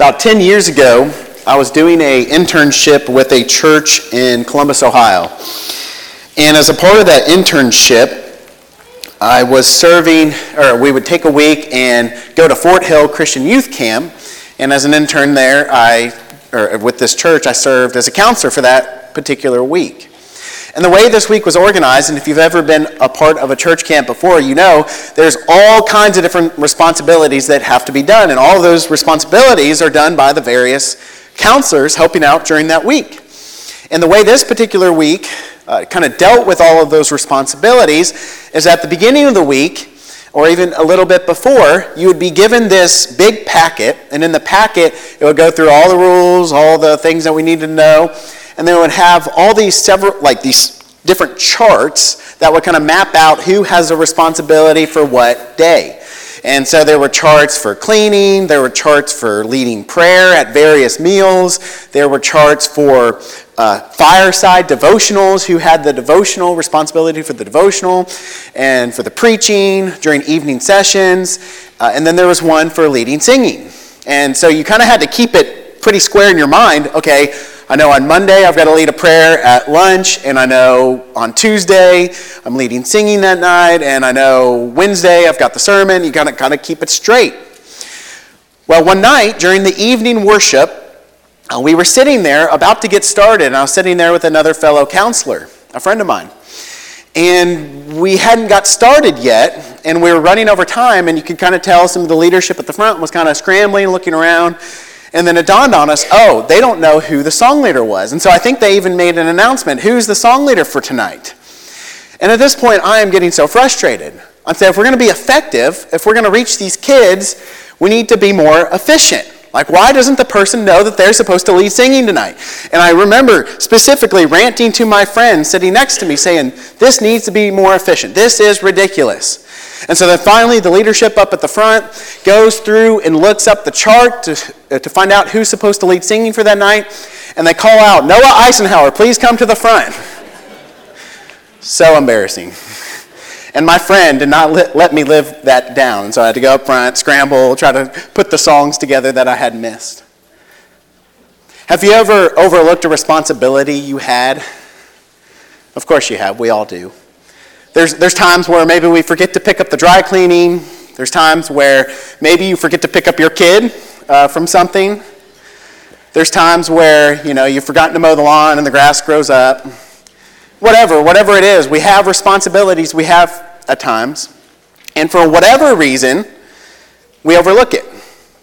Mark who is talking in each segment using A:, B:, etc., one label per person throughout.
A: About 10 years ago, I was doing an internship with a church in Columbus, Ohio. And as a part of that internship, I was we would take a week and go to Fort Hill Christian Youth Camp. And as an intern there, with this church, I served as a counselor for that particular week. And the way this week was organized, and if you've ever been a part of a church camp before, you know there's all kinds of different responsibilities that have to be done. And all of those responsibilities are done by the various counselors helping out during that week. And the way this particular week kind of dealt with all of those responsibilities is at the beginning of the week, or even a little bit before, you would be given this big packet. And in the packet, it would go through all the rules, all the things that we need to know. And then it would have all these these different charts that would kind of map out who has a responsibility for what day. And so there were charts for cleaning, there were charts for leading prayer at various meals, there were charts for fireside devotionals, who had the devotional responsibility for the devotional, and for the preaching during evening sessions, and then there was one for leading singing. And so you kind of had to keep it pretty square in your mind. Okay, I know on Monday I've got to lead a prayer at lunch, and I know on Tuesday I'm leading singing that night, and I know Wednesday I've got the sermon. You got to kind of keep it straight. Well, one night during the evening worship, we were sitting there about to get started, and I was sitting there with another fellow counselor, a friend of mine. And we hadn't got started yet, and we were running over time, and you could kind of tell some of the leadership at the front was kind of scrambling, looking around. And then it dawned on us, they don't know who the song leader was. And so I think they even made an announcement, who's the song leader for tonight? And at this point, I am getting so frustrated. I'm saying, if we're going to be effective, if we're going to reach these kids, we need to be more efficient. Like, why doesn't the person know that they're supposed to lead singing tonight? And I remember specifically ranting to my friend sitting next to me saying, this needs to be more efficient. This is ridiculous. And so then finally the leadership up at the front goes through and looks up the chart to find out who's supposed to lead singing for that night. And they call out, Noah Eisenhower, please come to the front. So embarrassing. And my friend did not let me live that down. So I had to go up front, scramble, try to put the songs together that I had missed. Have you ever overlooked a responsibility you had? Of course you have. We all do. There's times where maybe we forget to pick up the dry cleaning. There's times where maybe you forget to pick up your kid from something. There's times where, you've forgotten to mow the lawn and the grass grows up. Whatever it is, we have responsibilities we have at times. And for whatever reason, we overlook it.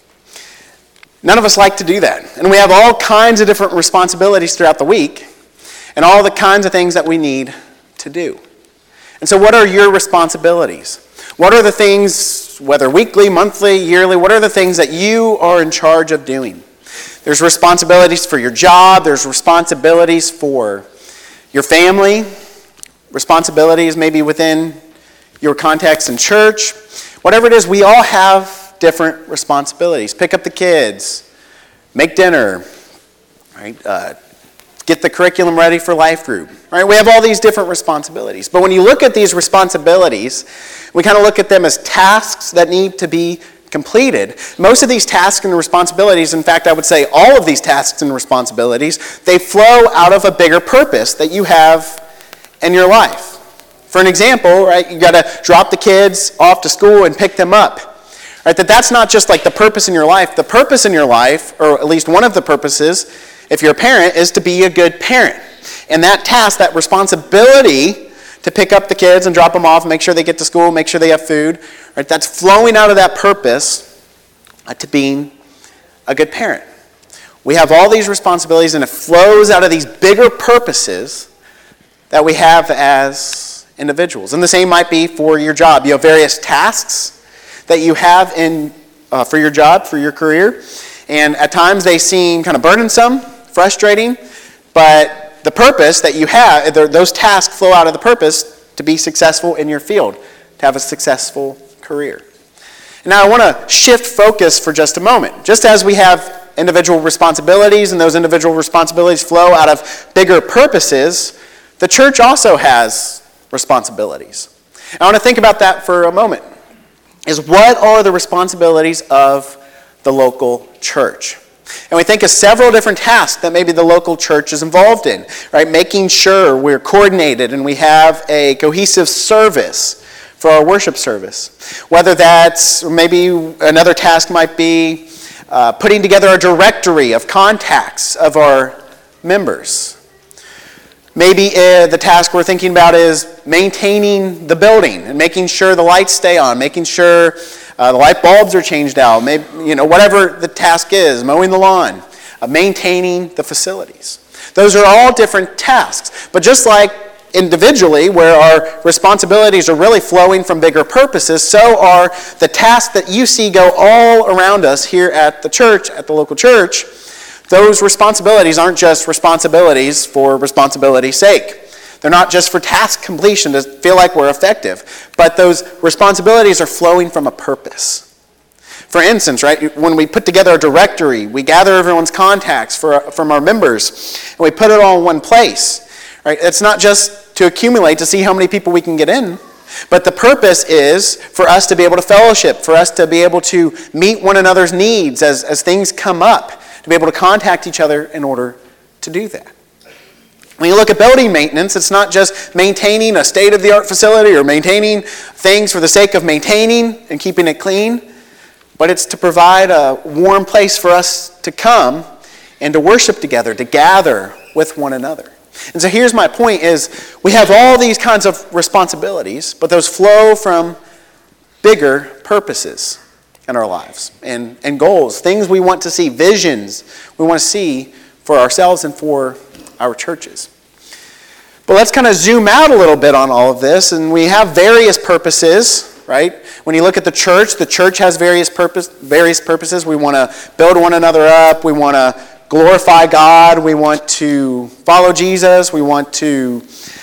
A: None of us like to do that. And we have all kinds of different responsibilities throughout the week and all the kinds of things that we need to do. And so what are your responsibilities? What are the things, whether weekly, monthly, yearly, what are the things that you are in charge of doing? There's responsibilities for your job. There's responsibilities for your family. Responsibilities maybe within your context in church. Whatever it is, we all have different responsibilities. Pick up the kids. Make dinner. Right? Get the curriculum ready for life group. Right? We have all these different responsibilities. But when you look at these responsibilities, we kind of look at them as tasks that need to be completed. Most of these tasks and responsibilities, in fact, I would say all of these tasks and responsibilities, they flow out of a bigger purpose that you have in your life. For an example, right, you got to drop the kids off to school and pick them up. Right? That's not just like the purpose in your life. The purpose in your life, or at least one of the purposes, if you're a parent, is to be a good parent. And that task, that responsibility to pick up the kids and drop them off, make sure they get to school, make sure they have food, right? That's flowing out of that purpose to being a good parent. We have all these responsibilities, and it flows out of these bigger purposes that we have as individuals. And the same might be for your job. You have various tasks that you have for your job, for your career, and at times they seem kind of burdensome, frustrating, but the purpose that you have, those tasks flow out of the purpose to be successful in your field, to have a successful career. And now I want to shift focus for just a moment. Just as we have individual responsibilities, and those individual responsibilities flow out of bigger purposes, the church also has responsibilities. I want to think about that for a moment. What are the responsibilities of the local church? And we think of several different tasks that maybe the local church is involved in, right? Making sure we're coordinated and we have a cohesive service for our worship service. Whether that's, or maybe another task might be putting together a directory of contacts of our members. Maybe the task we're thinking about is maintaining the building and making sure the lights stay on, making sure the light bulbs are changed out, maybe, whatever the task is, mowing the lawn, maintaining the facilities. Those are all different tasks. But just like individually, where our responsibilities are really flowing from bigger purposes, so are the tasks that you see go all around us here at the church, at the local church. Those responsibilities aren't just responsibilities for responsibility's sake. They're not just for task completion to feel like we're effective, but those responsibilities are flowing from a purpose. For instance, right, when we put together a directory, we gather everyone's contacts from our members, and we put it all in one place. Right? It's not just to accumulate to see how many people we can get in, but the purpose is for us to be able to fellowship, for us to be able to meet one another's needs as things come up, to be able to contact each other in order to do that. When you look at building maintenance, it's not just maintaining a state-of-the-art facility or maintaining things for the sake of maintaining and keeping it clean, but it's to provide a warm place for us to come and to worship together, to gather with one another. And so here's my point is we have all these kinds of responsibilities, but those flow from bigger purposes in our lives and goals, things we want to see, visions we want to see for ourselves and for our churches. But let's kind of zoom out a little bit on all of this, and we have various purposes, right? When you look at the church has various purposes. We want to build one another up. We want to glorify God. We want to follow Jesus. We want to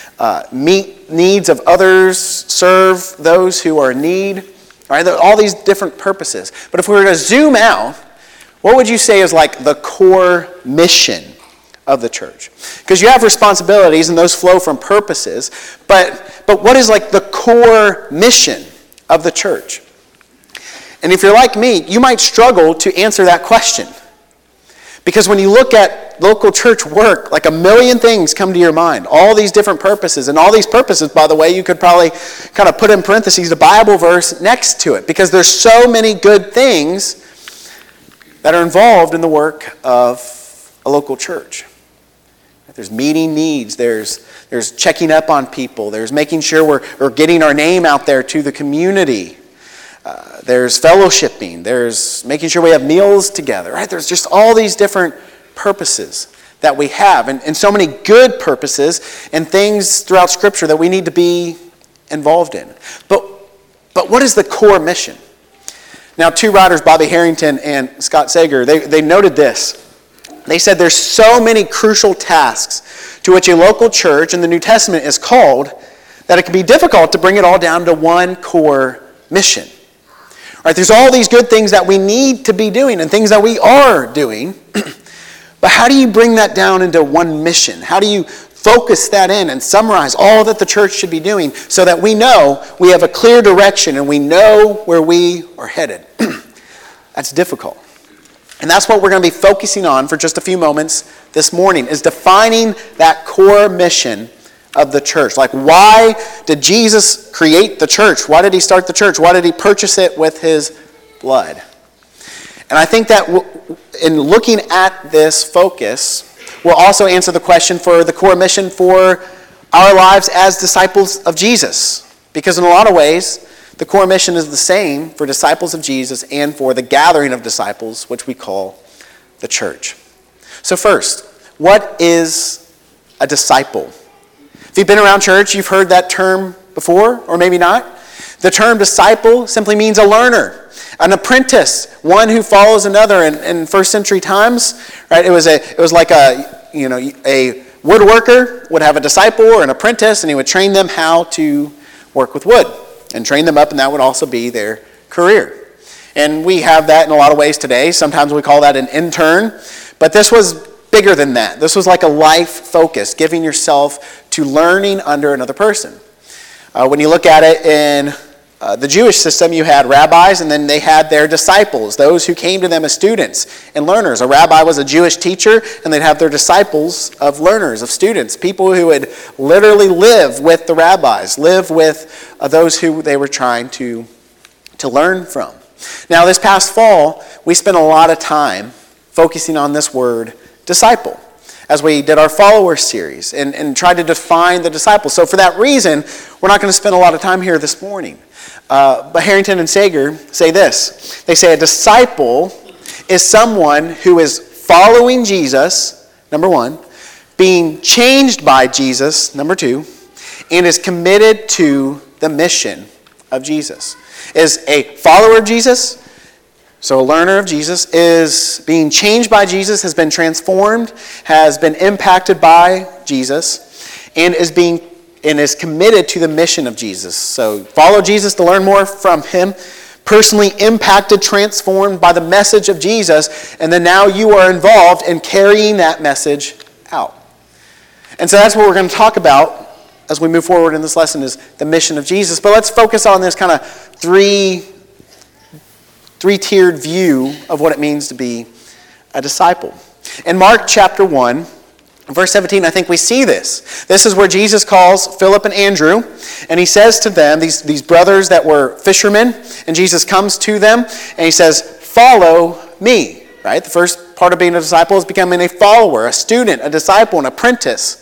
A: meet needs of others, serve those who are in need. Right? All these different purposes. But if we were to zoom out, what would you say is like the core mission of the church? Because you have responsibilities and those flow from purposes, but what is like the core mission of the church? And if you're like me, you might struggle to answer that question. Because when you look at local church work, like a million things come to your mind. All these different purposes. And all these purposes, by the way, you could probably kind of put in parentheses the Bible verse next to it. Because there's so many good things that are involved in the work of a local church. There's meeting needs. There's checking up on people. There's making sure we're getting our name out there to the community. There's fellowshipping. There's making sure we have meals together, right? There's just all these different purposes that we have, and so many good purposes and things throughout Scripture that we need to be involved in. But what is the core mission? Now, two writers, Bobby Harrington and Scott Sager, they noted this. They said there's so many crucial tasks to which a local church in the New Testament is called that it can be difficult to bring it all down to one core mission. Right, there's all these good things that we need to be doing and things that we are doing, but how do you bring that down into one mission? How do you focus that in and summarize all that the church should be doing so that we know we have a clear direction and we know where we are headed? That's difficult. And that's what we're going to be focusing on for just a few moments this morning, is defining that core mission of the church. Like, why did Jesus create the church? Why did he start the church? Why did he purchase it with his blood? And I think that in looking at this focus, we'll also answer the question for the core mission for our lives as disciples of Jesus. Because in a lot of ways, the core mission is the same for disciples of Jesus and for the gathering of disciples, which we call the church. So first, what is a disciple? If you've been around church, you've heard that term before, or maybe not. The term disciple simply means a learner, an apprentice, one who follows another. In first century times, right, it was like a woodworker would have a disciple or an apprentice, and he would train them how to work with wood and train them up, and that would also be their career. And we have that in a lot of ways today. Sometimes we call that an intern, but this was bigger than that. This was like a life focus, giving yourself to learning under another person. When you look at it in the Jewish system, you had rabbis, and then they had their disciples, those who came to them as students and learners. A rabbi was a Jewish teacher, and they'd have their disciples of learners, of students, people who would literally live with the rabbis, live with those who they were trying to learn from. Now, this past fall, we spent a lot of time focusing on this word, disciple, as we did our follower series and tried to define the disciple. So for that reason, we're not going to spend a lot of time here this morning. But Harrington and Sager say this. They say a disciple is someone who is following Jesus, number one, being changed by Jesus, number two, and is committed to the mission of Jesus. Is a follower of Jesus, so a learner of Jesus, is being changed by Jesus, has been transformed, has been impacted by Jesus, and is committed to the mission of Jesus. So follow Jesus to learn more from him, personally impacted, transformed by the message of Jesus, and then now you are involved in carrying that message out. And so that's what we're going to talk about as we move forward in this lesson, is the mission of Jesus. But let's focus on this kind of three-tiered view of what it means to be a disciple. In Mark chapter 1, verse 17, I think we see this. This is where Jesus calls Philip and Andrew, and he says to them, these brothers that were fishermen, and Jesus comes to them, and he says, "Follow me." Right? The first part of being a disciple is becoming a follower, a student, a disciple, an apprentice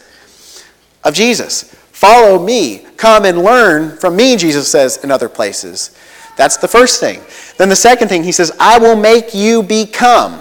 A: of Jesus. "Follow me. Come and learn from me," Jesus says in other places. That's the first thing. Then the second thing, he says, "I will make you become."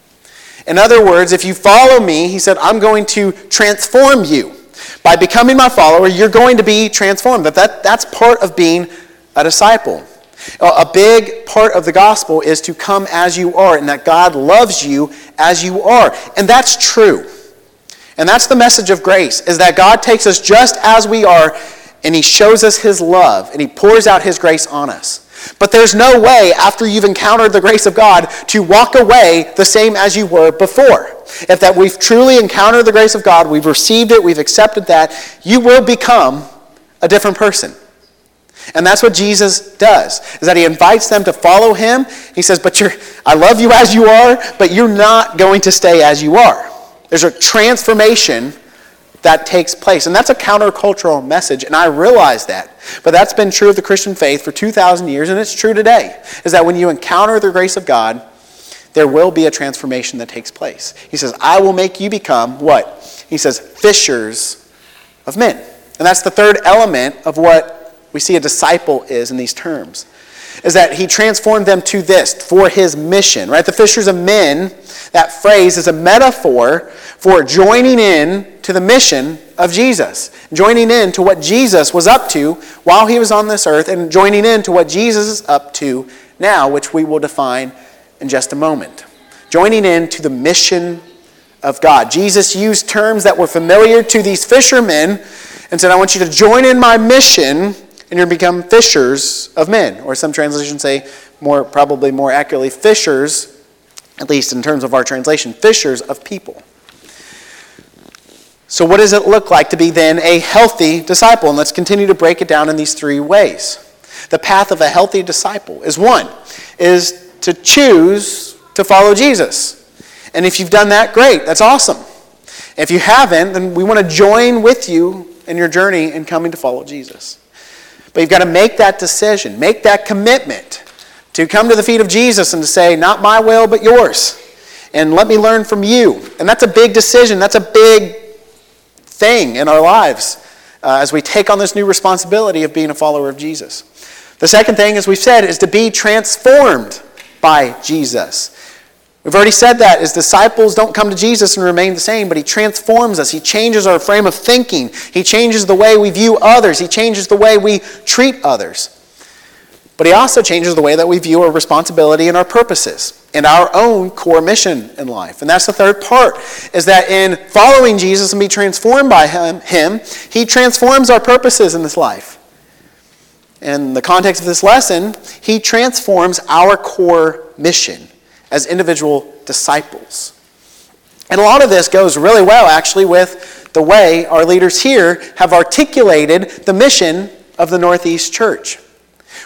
A: In other words, if you follow me, he said, I'm going to transform you. By becoming my follower, you're going to be transformed. That's part of being a disciple. A big part of the gospel is to come as you are, and that God loves you as you are. And that's true. And that's the message of grace, is that God takes us just as we are, and he shows us his love, and he pours out his grace on us. But there's no way, after you've encountered the grace of God, to walk away the same as you were before. If that we've truly encountered the grace of God, we've received it, we've accepted that, you will become a different person. And that's what Jesus does, is that he invites them to follow him. He says, I love you as you are, but you're not going to stay as you are. There's a transformation that takes place. And that's a countercultural message, and I realize that. But that's been true of the Christian faith for 2,000 years, and it's true today, is that when you encounter the grace of God, there will be a transformation that takes place. He says, I will make you become what? He says, fishers of men. And that's the third element of what we see a disciple is in these terms, is that he transformed them to this, for his mission, right? The fishers of men, that phrase is a metaphor for joining in to the mission of Jesus, joining in to what Jesus was up to while he was on this earth, and joining in to what Jesus is up to now, which we will define in just a moment. Joining in to the mission of God. Jesus used terms that were familiar to these fishermen and said, I want you to join in my mission, and you're going to become fishers of men. Or some translations say, probably more accurately, fishers, at least in terms of our translation, fishers of people. So what does it look like to be then a healthy disciple? And let's continue to break it down in these three ways. The path of a healthy disciple is to choose to follow Jesus. And if you've done that, great, that's awesome. If you haven't, then we want to join with you in your journey in coming to follow Jesus. But you've got to make that decision, make that commitment to come to the feet of Jesus and to say, not my will, but yours. And let me learn from you. And that's a big decision. That's a big thing in our lives as we take on this new responsibility of being a follower of Jesus. The second thing, as we've said, is to be transformed by Jesus. We've already said that as disciples don't come to Jesus and remain the same, but he transforms us. He changes our frame of thinking. He changes the way we view others. He changes the way we treat others. But he also changes the way that we view our responsibility and our purposes and our own core mission in life. And that's the third part, is that in following Jesus and being transformed by him, he transforms our purposes in this life. In the context of this lesson, he transforms our core mission as individual disciples. And a lot of this goes really well, actually, with the way our leaders here have articulated the mission of the Northeast Church.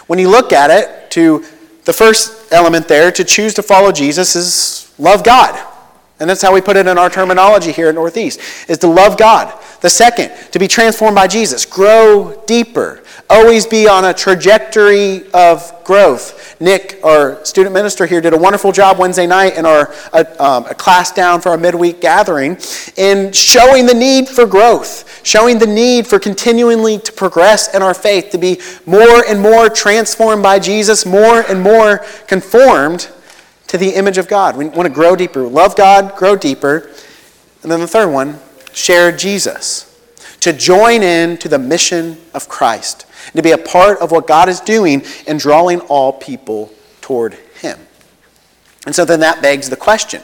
A: When you look at it, the first element there, to choose to follow Jesus, is love God. And that's how we put it in our terminology here at Northeast, is to love God. The second, to be transformed by Jesus, grow deeper, always be on a trajectory of growth. Nick, our student minister here, did a wonderful job Wednesday night in our a class down for our midweek gathering in showing the need for growth, showing the need for continually to progress in our faith, to be more and more transformed by Jesus, more and more conformed to the image of God. We want to grow deeper. Love God, grow deeper. And then the third one, share Jesus. To join in to the mission of Christ. And to be a part of what God is doing in drawing all people toward Him. And so then that begs the question.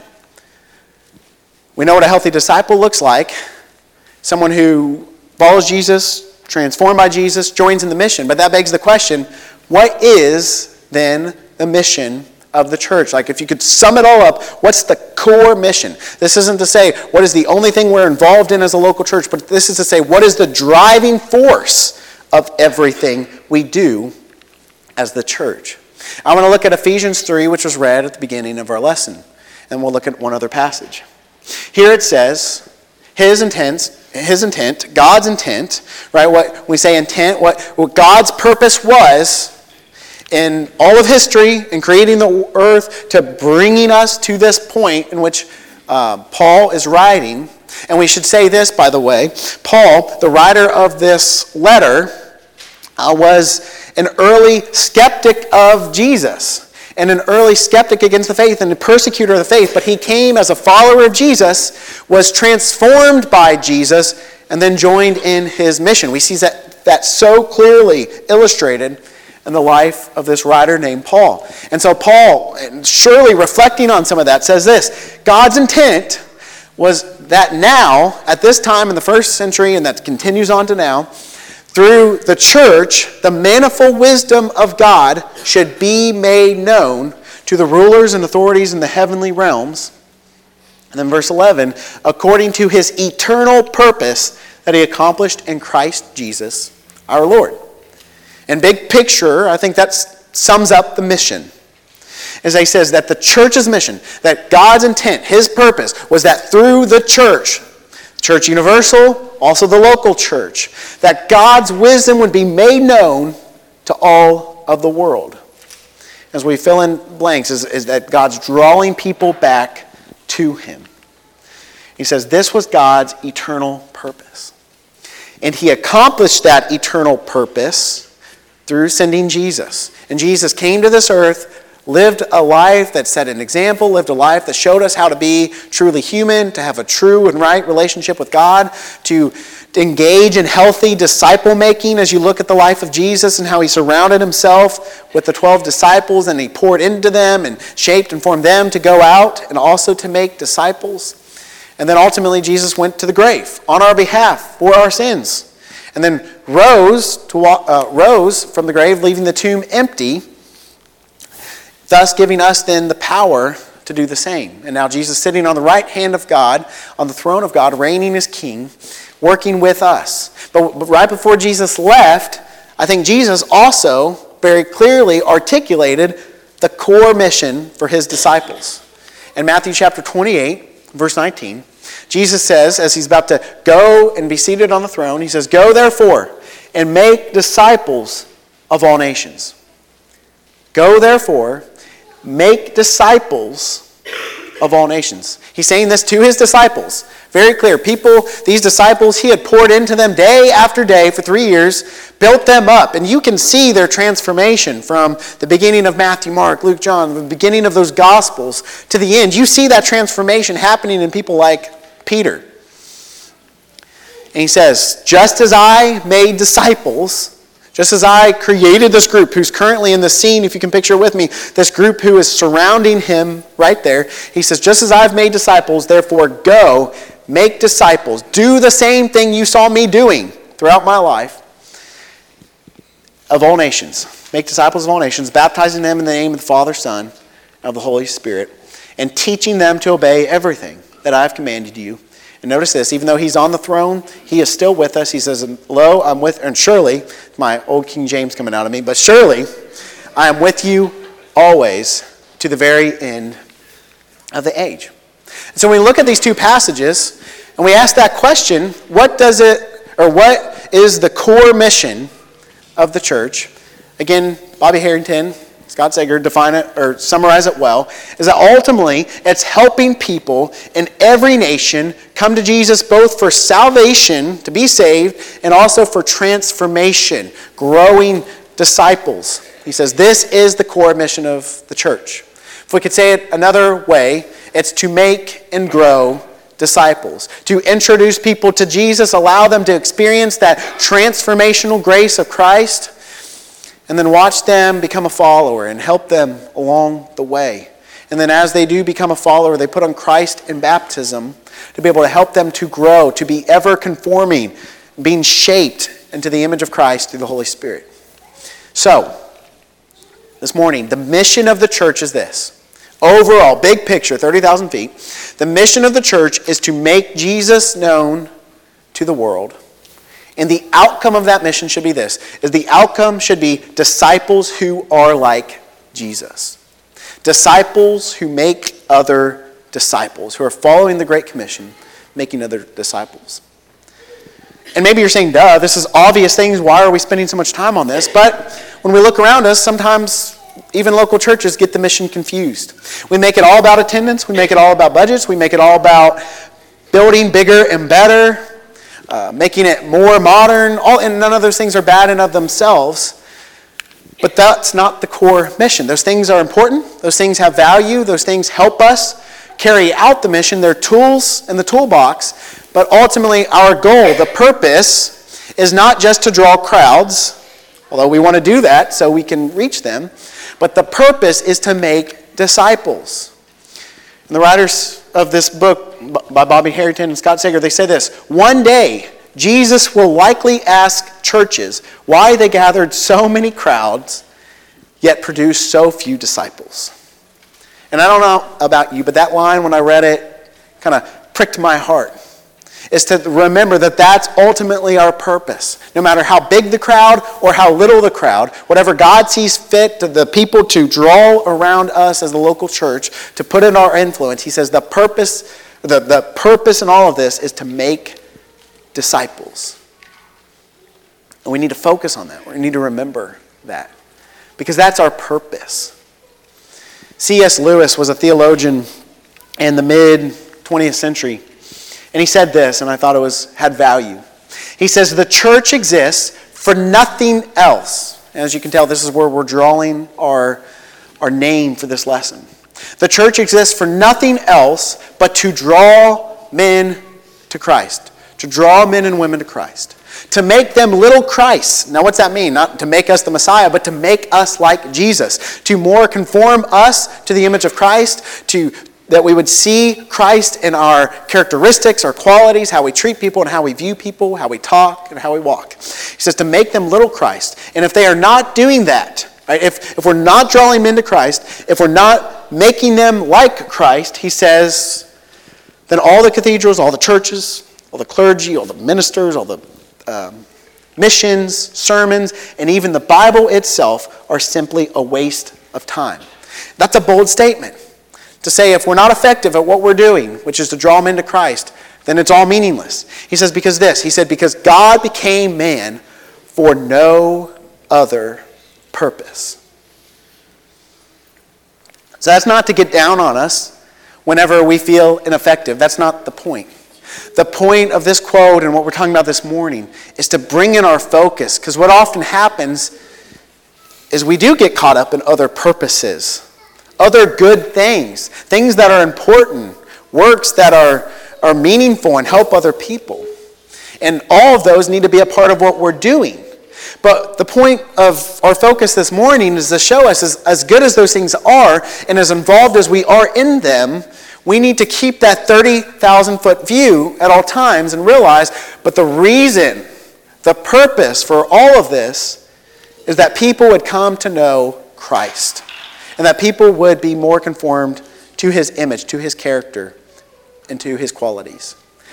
A: We know what a healthy disciple looks like. Someone who follows Jesus, transformed by Jesus, joins in the mission. But that begs the question, what is then the mission of the church? Like, if you could sum it all up, what's the core mission? This isn't to say what is the only thing we're involved in as a local church, but this is to say what is the driving force of everything we do as the church. I want to look at Ephesians 3, which was read at the beginning of our lesson, and we'll look at one other passage. Here it says, his intent, God's intent, right? What we say intent, what God's purpose was in all of history, in creating the earth, to bringing us to this point in which Paul is writing. And we should say this, by the way. Paul, the writer of this letter, was an early skeptic of Jesus and an early skeptic against the faith and a persecutor of the faith. But he came as a follower of Jesus, was transformed by Jesus, and then joined in his mission. We see that so clearly illustrated in the life of this writer named Paul. And so Paul, surely reflecting on some of that, says this: God's intent was that now, at this time in the first century, and that continues on to now, through the church, the manifold wisdom of God should be made known to the rulers and authorities in the heavenly realms. And then verse 11, according to his eternal purpose that he accomplished in Christ Jesus our Lord. And big picture, I think that sums up the mission. As he says that the church's mission, that God's intent, his purpose, was that through the church universal, also the local church, that God's wisdom would be made known to all of the world. As we fill in blanks, is that God's drawing people back to Him. He says this was God's eternal purpose. And He accomplished that eternal purpose through sending Jesus. And Jesus came to this earth, lived a life that set an example, lived a life that showed us how to be truly human, to have a true and right relationship with God, to engage in healthy disciple making as you look at the life of Jesus and how He surrounded Himself with the 12 disciples and He poured into them and shaped and formed them to go out and also to make disciples. And then ultimately Jesus went to the grave on our behalf for our sins. And then rose from the grave, leaving the tomb empty, thus giving us then the power to do the same. And now Jesus sitting on the right hand of God, on the throne of God, reigning as King, working with us. But right before Jesus left, I think Jesus also very clearly articulated the core mission for His disciples. In Matthew chapter 28, verse 19, Jesus says, as He's about to go and be seated on the throne, He says, "Go therefore and make disciples of all nations." Go therefore, make disciples of all nations. He's saying this to His disciples. Very clear. People, these disciples, He had poured into them day after day for 3 years, built them up. And you can see their transformation from the beginning of Matthew, Mark, Luke, John, the beginning of those Gospels to the end. You see that transformation happening in people like Peter. And he says, just as I made disciples, just as I created this group who's currently in the scene, if you can picture it with me, this group who is surrounding Him right there, He says, just as I've made disciples, therefore go, make disciples. Do the same thing you saw me doing throughout my life of all nations. Make disciples of all nations, baptizing them in the name of the Father, Son, and of the Holy Spirit, and teaching them to obey everything that I have commanded you. And notice this, even though he's on the throne, he is still with us. He says, lo, I'm with, and surely, my old King James coming out of me, but surely I am with you always to the very end of the age. And so when we look at these two passages and we ask that question, what is the core mission of the church? Again, Bobby Harrington, Scott Sager define it or summarize it well, is that ultimately it's helping people in every nation come to Jesus both for salvation, to be saved, and also for transformation, growing disciples. He says this is the core mission of the church. If we could say it another way, it's to make and grow disciples, to introduce people to Jesus, allow them to experience that transformational grace of Christ, and then watch them become a follower and help them along the way. And then as they do become a follower, they put on Christ in baptism to be able to help them to grow, to be ever conforming, being shaped into the image of Christ through the Holy Spirit. So, this morning, the mission of the church is this. Overall, big picture, 30,000 feet. The mission of the church is to make Jesus known to the world. And the outcome of that mission should be this, is the outcome should be disciples who are like Jesus. Disciples who make other disciples, who are following the Great Commission, making other disciples. And maybe you're saying, duh, this is obvious things, why are we spending so much time on this? But when we look around us, sometimes even local churches get the mission confused. We make it all about attendance, we make it all about budgets, we make it all about building bigger and better, making it more modern, and none of those things are bad in of themselves, but that's not the core mission. Those things are important, those things have value, those things help us carry out the mission. They're tools in the toolbox, but ultimately our goal, the purpose, is not just to draw crowds, although we want to do that so we can reach them, but the purpose is to make disciples. And the writers of this book by Bobby Harrington and Scott Sager, they say this: one day, Jesus will likely ask churches why they gathered so many crowds, yet produced so few disciples. And I don't know about you, but that line, when I read it, kind of pricked my heart. Is to remember that that's ultimately our purpose. No matter how big the crowd or how little the crowd, whatever God sees fit to the people to draw around us as the local church, to put in our influence, he says the purpose in all of this is to make disciples. And we need to focus on that. We need to remember that. Because that's our purpose. C.S. Lewis was a theologian in the mid-20th century. And he said this, and I thought it had value. He says, the church exists for nothing else. And as you can tell, this is where we're drawing our name for this lesson. The church exists for nothing else but to draw men to Christ. To draw men and women to Christ. To make them little Christs. Now what's that mean? Not to make us the Messiah, but to make us like Jesus. To more conform us to the image of Christ. That we would see Christ in our characteristics, our qualities, how we treat people and how we view people, how we talk and how we walk. He says to make them little Christ. And if they are not doing that, right, if we're not drawing men to Christ, if we're not making them like Christ, he says, then all the cathedrals, all the churches, all the clergy, all the ministers, all the missions, sermons, and even the Bible itself are simply a waste of time. That's a bold statement. To say if we're not effective at what we're doing, which is to draw men to Christ, then it's all meaningless. He says because God became man for no other purpose. So that's not to get down on us whenever we feel ineffective. That's not the point. The point of this quote and what we're talking about this morning is to bring in our focus, because what often happens is we do get caught up in other purposes. Other good things that are important, works that are meaningful and help other people. And all of those need to be a part of what we're doing. But the point of our focus this morning is to show us as good as those things are and as involved as we are in them, we need to keep that 30,000-foot view at all times and realize, but the reason, the purpose for all of this is that people would come to know Christ. And that people would be more conformed to his image, to his character, and to his qualities.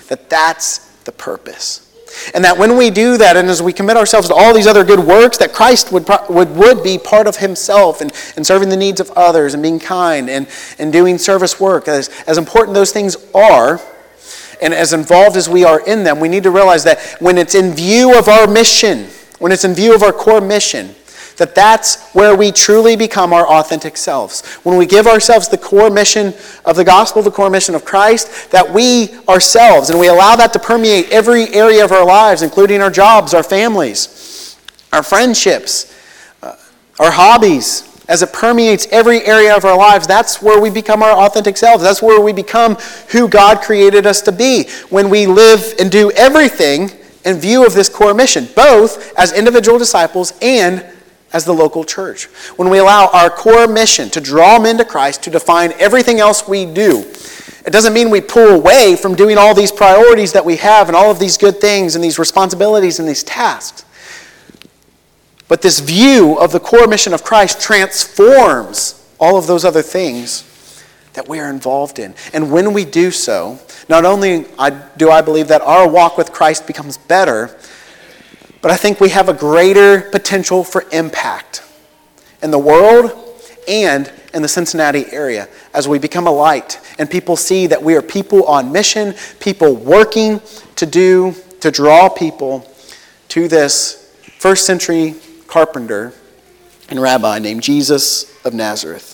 A: that that's the purpose. And that when we do that, and as we commit ourselves to all these other good works, that Christ would be part of himself and serving the needs of others and being kind and doing service work. As important those things are, and as involved as we are in them, we need to realize that when it's in view of our mission, when it's in view of our core mission, that that's where we truly become our authentic selves. When we give ourselves the core mission of the gospel, the core mission of Christ, that we ourselves, and we allow that to permeate every area of our lives, including our jobs, our families, our friendships, our hobbies, as it permeates every area of our lives, that's where we become our authentic selves. That's where we become who God created us to be. When we live and do everything in view of this core mission, both as individual disciples and as the local church. When we allow our core mission to draw men to Christ, to define everything else we do, it doesn't mean we pull away from doing all these priorities that we have and all of these good things and these responsibilities and these tasks. But this view of the core mission of Christ transforms all of those other things that we are involved in. And when we do so, not only do I believe that our walk with Christ becomes better, but I think we have a greater potential for impact in the world and in the Cincinnati area as we become a light and people see that we are people on mission, people working to draw people to this first century carpenter and rabbi named Jesus of Nazareth.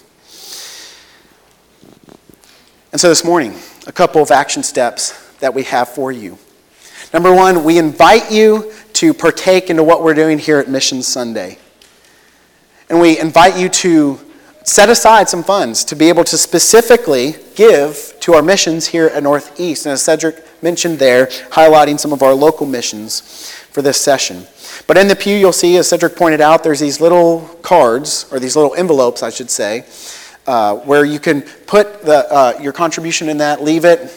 A: And so this morning, a couple of action steps that we have for you. Number one, we invite you to partake into what we're doing here at Mission Sunday. And we invite you to set aside some funds to be able to specifically give to our missions here at Northeast. And as Cedric mentioned there, highlighting some of our local missions for this session. But in the pew, you'll see, as Cedric pointed out, there's these little cards, or these little envelopes, I should say, where you can put your contribution in that, leave it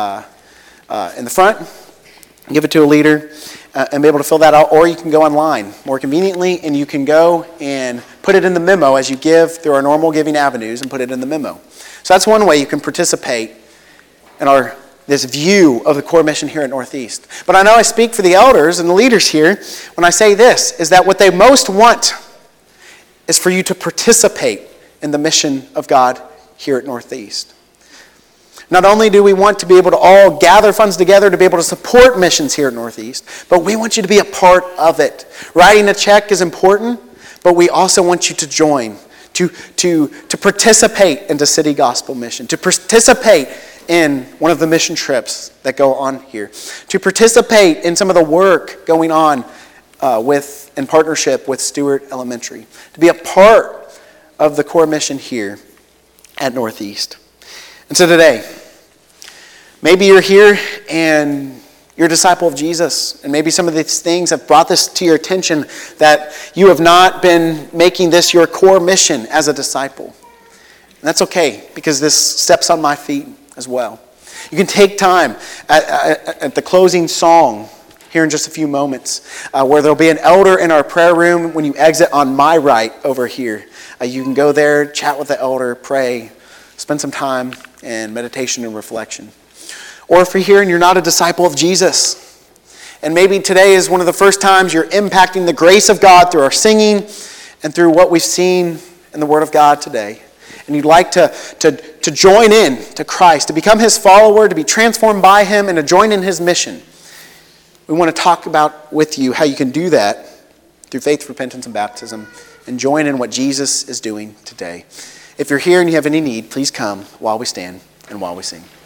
A: in the front, give it to a leader, and be able to fill that out, or you can go online more conveniently, and you can go and put it in the memo as you give through our normal giving avenues and put it in the memo. So that's one way you can participate in this view of the core mission here at Northeast. But I know I speak for the elders and the leaders here when I say this, is that what they most want is for you to participate in the mission of God here at Northeast. Not only do we want to be able to all gather funds together to be able to support missions here at Northeast, but we want you to be a part of it. Writing a check is important, but we also want you to join, to participate in the City Gospel Mission, to participate in one of the mission trips that go on here, to participate in some of the work going on in partnership with Stewart Elementary, to be a part of the core mission here at Northeast. And so today, maybe you're here and you're a disciple of Jesus, and maybe some of these things have brought this to your attention that you have not been making this your core mission as a disciple. And that's okay, because this steps on my feet as well. You can take time at the closing song here in just a few moments, where there'll be an elder in our prayer room when you exit on my right over here. You can go there, chat with the elder, pray, spend some time in meditation and reflection. Or if you're here and you're not a disciple of Jesus, and maybe today is one of the first times you're impacting the grace of God through our singing and through what we've seen in the Word of God today, and you'd like to join in to Christ, to become His follower, to be transformed by Him, and to join in His mission, we want to talk about with you how you can do that through faith, repentance, and baptism, and join in what Jesus is doing today. If you're here and you have any need, please come while we stand and while we sing.